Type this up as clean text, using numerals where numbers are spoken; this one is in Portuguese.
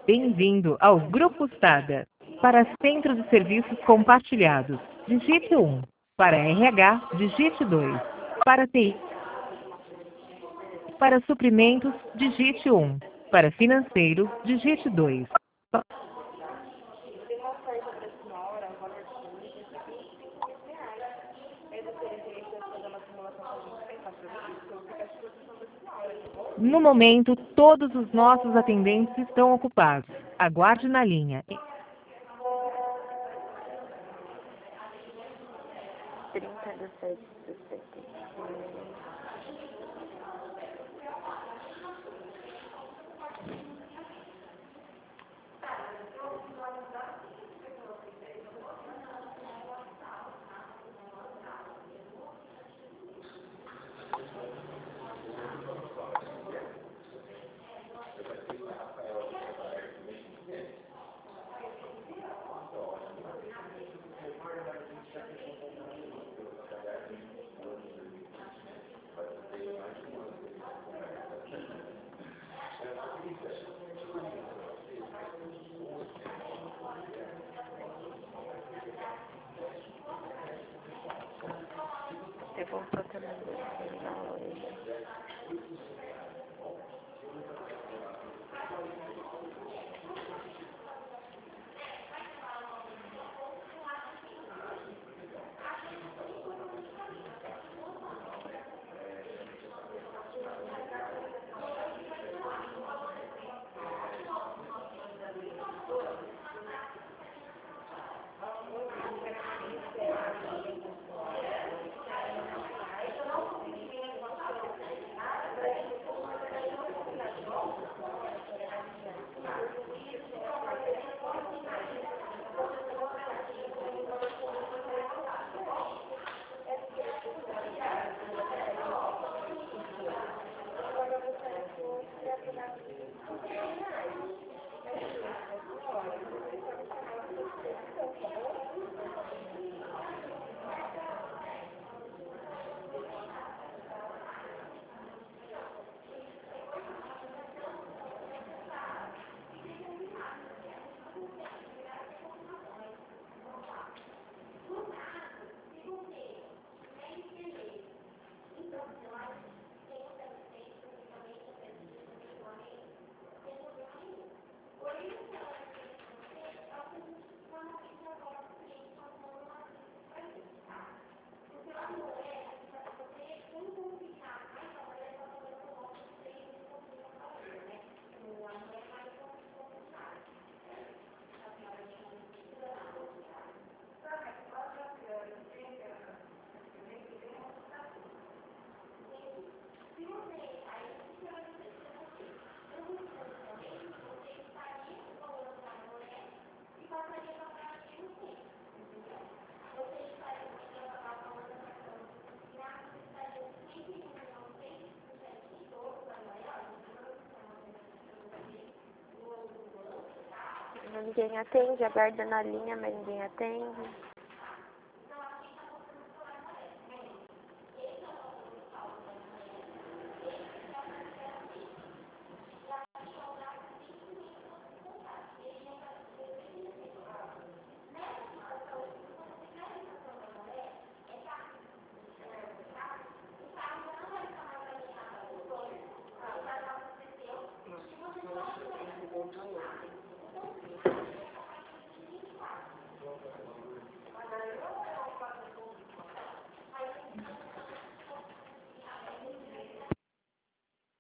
Bem-vindo ao Grupo Sada. Para Centro de Serviços Compartilhados, digite 1. Para RH, digite 2. Para TI. Para suprimentos, digite 1. Para financeiro, digite 2. No momento, todos os nossos atendentes estão ocupados. Aguarde na linha. 30 Eu voltou também na loja. Ninguém atende, aguarda na linha, mas ninguém atende.